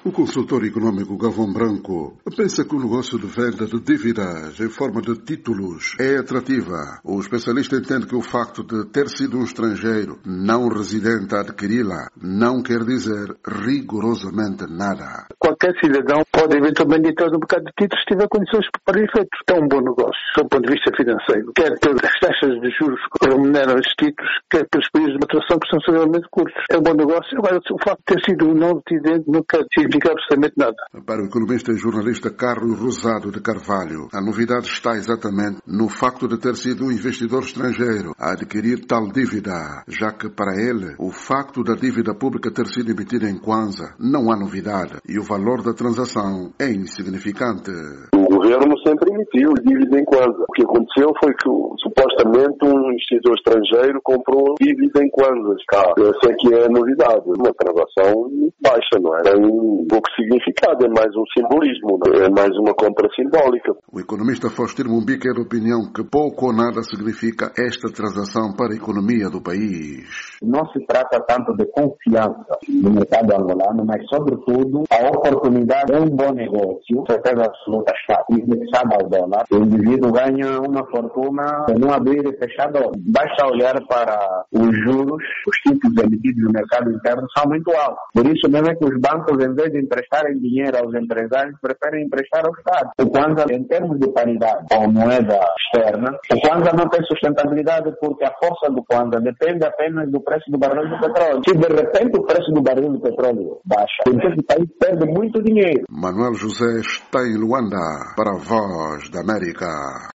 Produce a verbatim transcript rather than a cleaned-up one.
O consultor econômico Galvão Branco pensa que o negócio de venda de dívidas em forma de títulos é atrativa. O especialista entende que o facto de ter sido um estrangeiro não residente a adquiri-la não quer dizer rigorosamente nada. Qualquer cidadão pode eventualmente entrar no mercado de títulos se tiver condições para efeitos. É um bom negócio, do ponto de vista financeiro. Quer pelas taxas de juros que remuneram esses títulos, quer pelos períodos de maturação que são extremamente curtos. É um bom negócio. Agora, o facto de ter sido um não residente não quer significar absolutamente nada. Para o economista e jornalista Carlos Rosado de Carvalho, a novidade está exatamente no facto de ter sido um investidor estrangeiro a adquirir tal dívida, já que para ele o facto da dívida pública ter sido emitida em Kwanza não há novidade e o valor da transação é insignificante. O governo sempre emitiu dívida em Kwanza. O que aconteceu foi que, supostamente, um investidor estrangeiro comprou dívida em Kwanzas. Cá, essa é que é a novidade. Uma transação baixa, não é? Tem pouco significado, é mais um simbolismo, não é? É mais uma compra simbólica. O economista Faustino Mumbica é de opinião que pouco ou nada significa esta transação para a economia do país. Não se trata tanto de confiança no mercado angolano, mas, sobretudo, a oportunidade é um bom negócio, certeza absoluta está indexada ao dólar. O indivíduo ganha uma fortuna num abrir e fechar dólar. Basta olhar para os juros, os títulos emitidos no mercado interno são muito altos. Por isso mesmo é que os bancos, em vez de emprestarem dinheiro aos empresários, preferem emprestar ao Estado. O Kwanza, em termos de paridade com moeda externa, o Kwanza não tem sustentabilidade porque a força do Kwanza depende apenas do preço do barril de petróleo. Se de repente o preço do barril de petróleo baixa, então o país perde muito dinheiro. Manuel José está em Luanda para a Voz da América.